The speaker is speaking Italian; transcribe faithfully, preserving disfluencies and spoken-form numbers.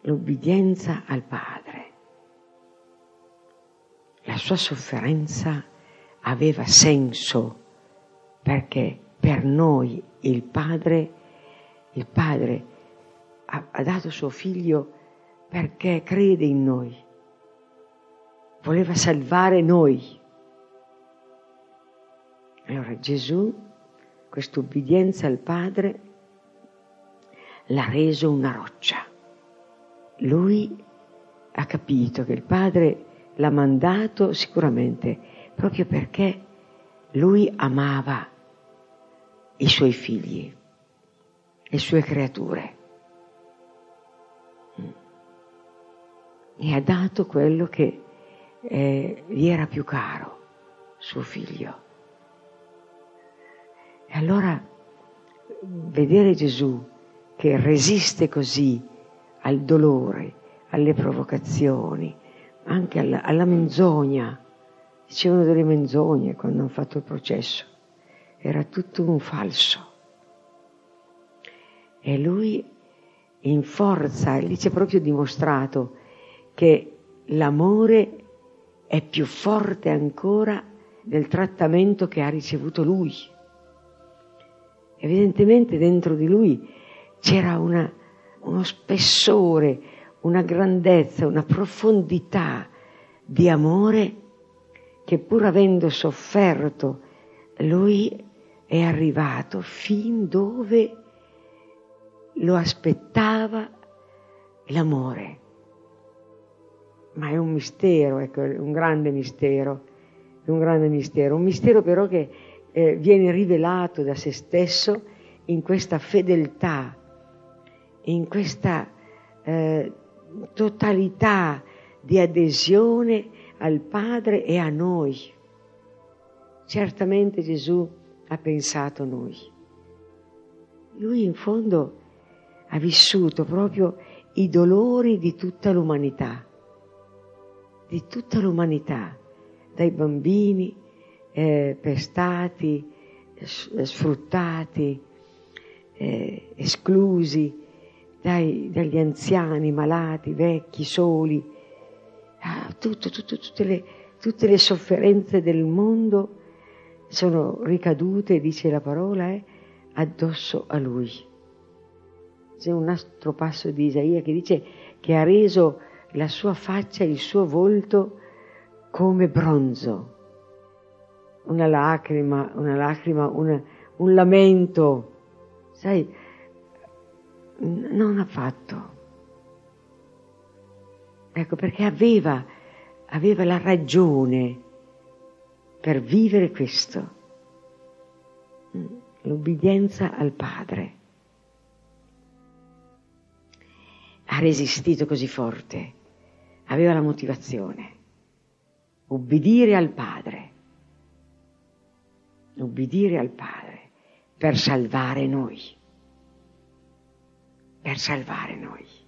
l'ubbidienza al Padre. La sua sofferenza aveva senso perché per noi il Padre, il Padre ha, ha dato suo Figlio perché crede in noi, voleva salvare noi. Allora Gesù, questa ubbidienza al Padre, l'ha reso una roccia. Lui ha capito che il Padre l'ha mandato sicuramente proprio perché lui amava i suoi figli, le sue creature, e ha dato quello che eh, gli era più caro, suo figlio. E allora vedere Gesù che resiste così al dolore, alle provocazioni, anche alla, alla menzogna. Dicevano delle menzogne quando hanno fatto il processo. Era tutto un falso. E lui in forza, lì ci ha proprio dimostrato che l'amore è più forte ancora del trattamento che ha ricevuto lui. Evidentemente dentro di lui c'era una, uno spessore, una grandezza, una profondità di amore che pur avendo sofferto lui è arrivato fin dove lo aspettava l'amore. Ma è un mistero, ecco, un grande mistero, è un grande mistero, un mistero però che eh, viene rivelato da se stesso in questa fedeltà, in questa eh, totalità di adesione al Padre e a noi. Certamente Gesù ha pensato a noi. Lui in fondo ha vissuto proprio i dolori di tutta l'umanità, di tutta l'umanità, dai bambini eh, pestati, sfruttati, eh, esclusi, dai, dagli anziani, malati, vecchi, soli, ah, tutto, tutto, tutte, le, tutte le sofferenze del mondo sono ricadute, dice la parola, eh, addosso a lui. C'è un altro passo di Isaia che dice che ha reso la sua faccia, il suo volto come bronzo. Una lacrima, una lacrima, una, un lamento, sai, non ha fatto. Ecco, perché aveva, aveva la ragione per vivere questo, l'ubbidienza al Padre. Ha resistito così forte, aveva la motivazione, ubbidire al Padre, ubbidire al Padre per salvare noi, per salvare noi.